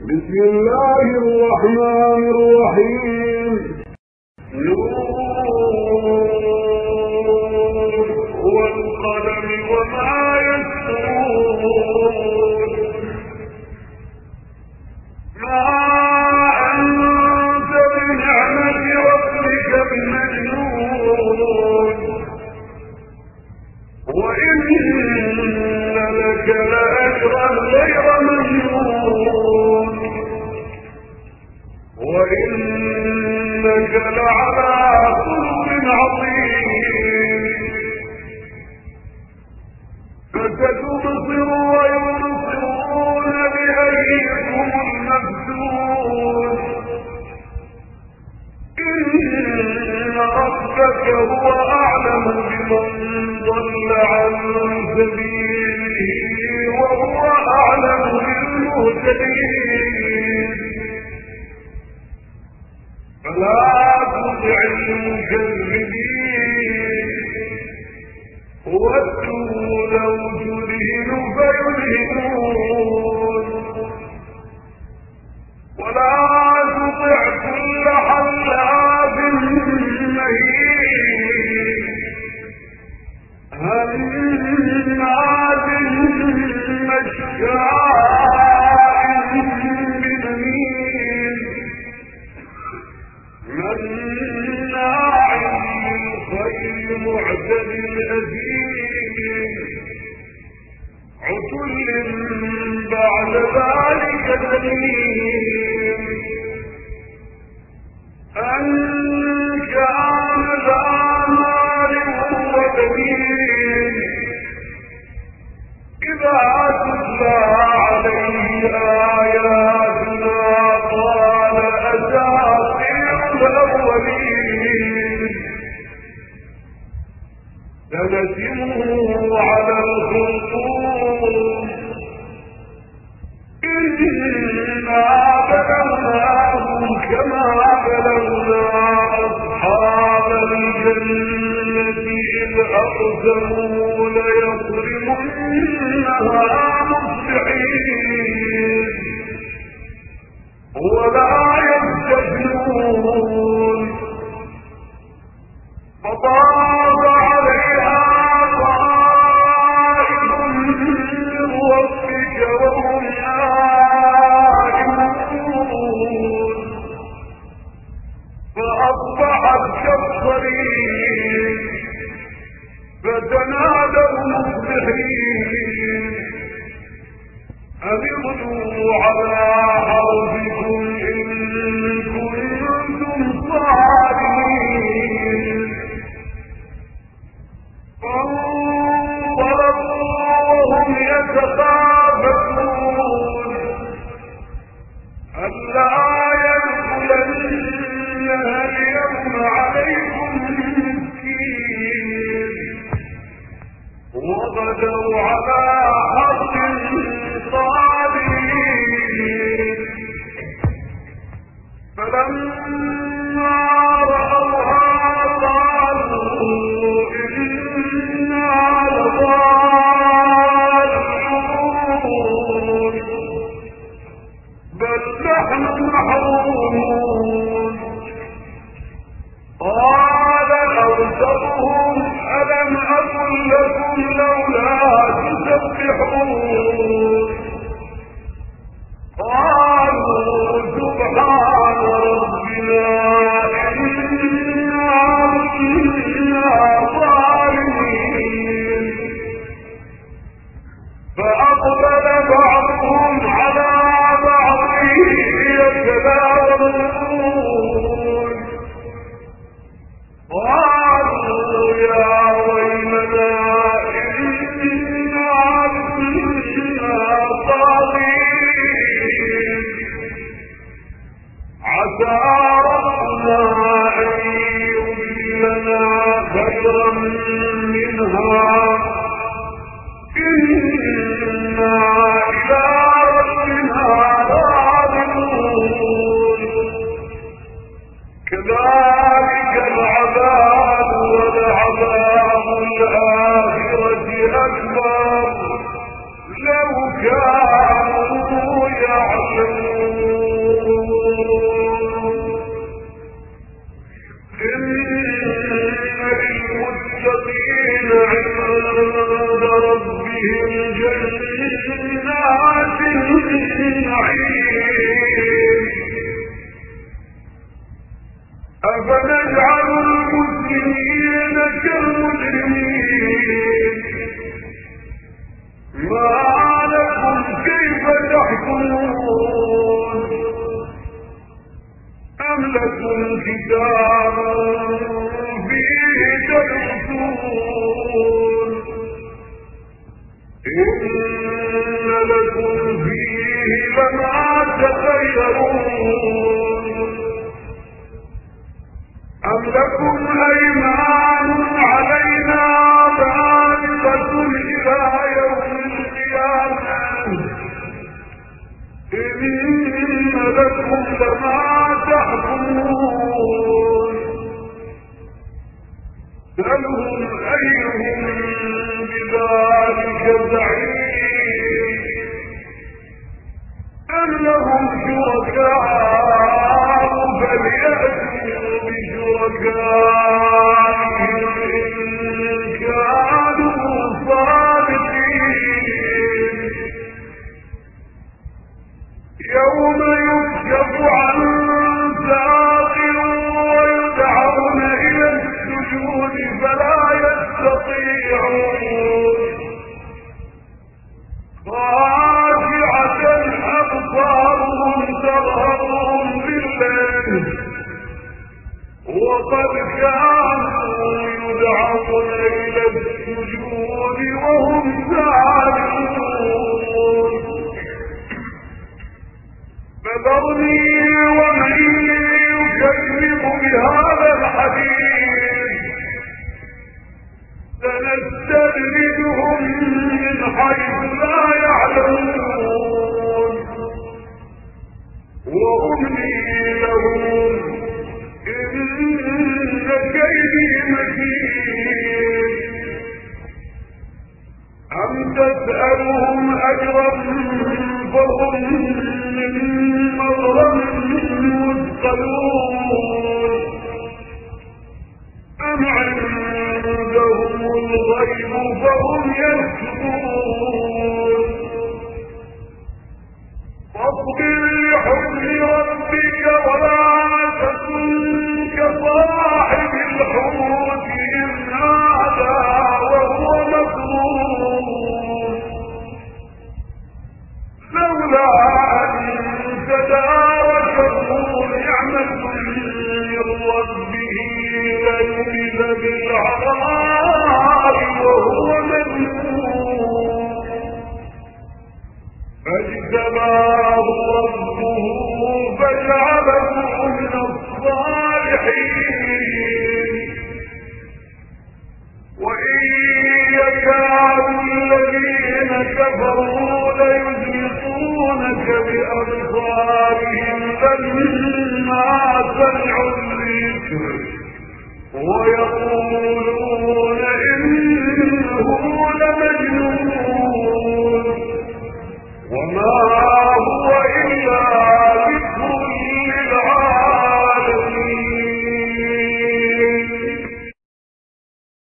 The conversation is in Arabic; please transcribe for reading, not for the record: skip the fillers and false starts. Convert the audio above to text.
بسم الله الرحمن الرحيم. والقلم وما يسطرون ما أنت بنعمة ربك بمجنون وإن لك لأجرا غير ممنون وإنك لعلى خلق عظيم فستبصر ويبصرون بأيكم المفتون إن ربك هو أعلم بمن ضل عن سبيله وهو أعلم بالمهتدين فلا تطع المكذبين ودوا لو تدهن فيدهنون ولا تطع كل حلاف مهين هماز مشاء بنميم مناع للخير معتد أثيم عتل بعد ذلك زنيم أن كان ذا مال وبنين إذا تتلى عليه آياتنا قال أساطير الأولين سنسمه على الخرطوم إنا بلوناهم كما بلونا أصحاب الجنة إذ أقسموا ليصرمنها مصبحين ولا يستثنون فطاف عليها طائف من ربك وهم نائمون فأصبحت كالصريم فتنادوا مصبحين أن اغدوا النعيم أفنجعل المسلمين كالمجرمين ما لكم كيف تحكمون أم لكم كتاب فيه تدرسون إن لكم فيه لما تخيرون أم لكم أيمان علينا بالغة إلى يوم القيامة إن لكم لما تحكمون سلهم أيهم بذلك زعيم أم لهم شركاء فليأتوا بشركائهم إن كانوا صادقين يوم يكشف عن ساق ويدعون إلى السجود فلا يستطيعون خاشعة أبصارهم ترهقهم بالله وقد كانوا يدعون إلى السجود وهم سالمون فذرني ومن يكذب بهذا الحديث سنستدرجهم من حيث لا يعلمون وأملي لهم إن كيدي متين أم تسألهم أجرا فهم من مغرم مثقلون أم عندهم الغيب فهم يكتبون فاصبر لحكم ربك ولا تكن كصاحب الحوت إذ نادى وهو مكظوم لولا أن تداركه نعمة من ربه لنبذ بالعراء وهو مذموم فاجتباه ربه فجعله من الصالحين وإن يكاد الذين كفروا ليزلقونك بأبصارهم لما سمعوا الذكر ويقولون